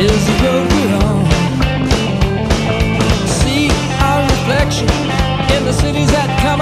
is the road we're on. See our reflection in the cities that come